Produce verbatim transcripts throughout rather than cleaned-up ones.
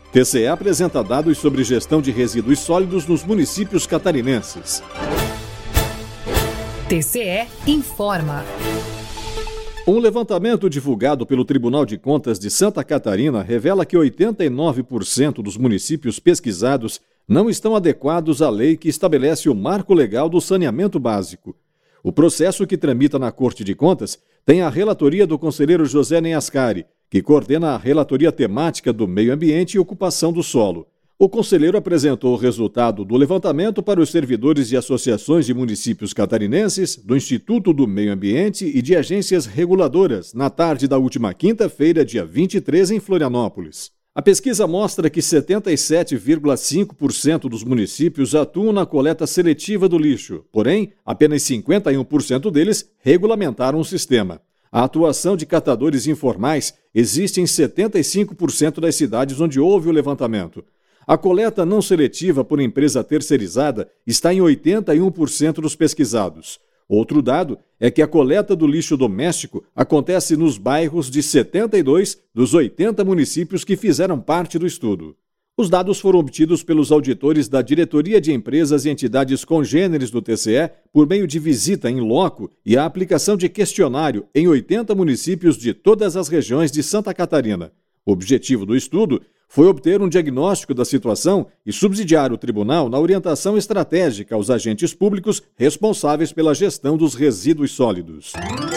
T C E apresenta dados sobre gestão de resíduos sólidos nos municípios catarinenses. T C E informa. Um levantamento divulgado pelo Tribunal de Contas de Santa Catarina revela que oitenta e nove por cento dos municípios pesquisados não estão adequados à lei que estabelece o marco legal do saneamento básico. O processo que tramita na Corte de Contas tem a relatoria do conselheiro José Neascari, que coordena a relatoria temática do meio ambiente e ocupação do solo. O conselheiro apresentou o resultado do levantamento para os servidores de associações de municípios catarinenses, do Instituto do Meio Ambiente e de agências reguladoras na tarde da última quinta-feira, dia vinte e três, em Florianópolis. A pesquisa mostra que setenta e sete vírgula cinco por cento dos municípios atuam na coleta seletiva do lixo, porém, apenas cinquenta e um por cento deles regulamentaram o sistema. A atuação de catadores informais existe em setenta e cinco por cento das cidades onde houve o levantamento. A coleta não seletiva por empresa terceirizada está em oitenta e um por cento dos pesquisados. Outro dado é que a coleta do lixo doméstico acontece nos bairros de setenta e dois dos oitenta municípios que fizeram parte do estudo. Os dados foram obtidos pelos auditores da Diretoria de Empresas e Entidades Congêneres do T C E por meio de visita em loco e a aplicação de questionário em oitenta municípios de todas as regiões de Santa Catarina. O objetivo do estudo foi obter um diagnóstico da situação e subsidiar o tribunal na orientação estratégica aos agentes públicos responsáveis pela gestão dos resíduos sólidos.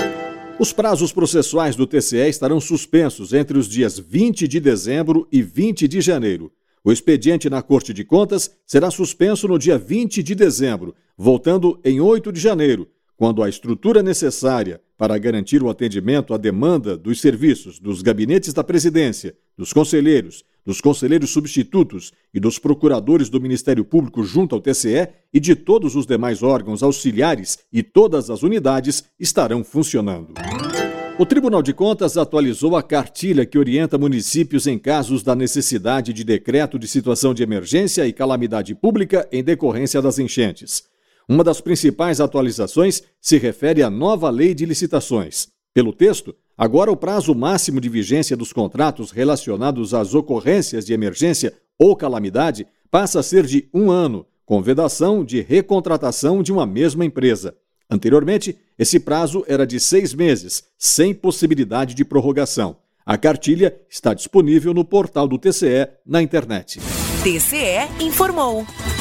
Os prazos processuais do T C E estarão suspensos entre os dias vinte de dezembro e vinte de janeiro. O expediente na Corte de Contas será suspenso no dia vinte de dezembro, voltando em oito de janeiro, quando a estrutura necessária para garantir o atendimento à demanda dos serviços dos gabinetes da Presidência, dos conselheiros, dos conselheiros substitutos e dos procuradores do Ministério Público junto ao T C E e de todos os demais órgãos auxiliares e todas as unidades estarão funcionando. O Tribunal de Contas atualizou a cartilha que orienta municípios em casos da necessidade de decreto de situação de emergência e calamidade pública em decorrência das enchentes. Uma das principais atualizações se refere à nova lei de licitações. Pelo texto, agora o prazo máximo de vigência dos contratos relacionados às ocorrências de emergência ou calamidade passa a ser de um ano, com vedação de recontratação de uma mesma empresa. Anteriormente, esse prazo era de seis meses, sem possibilidade de prorrogação. A cartilha está disponível no portal do T C E na internet. T C E informou.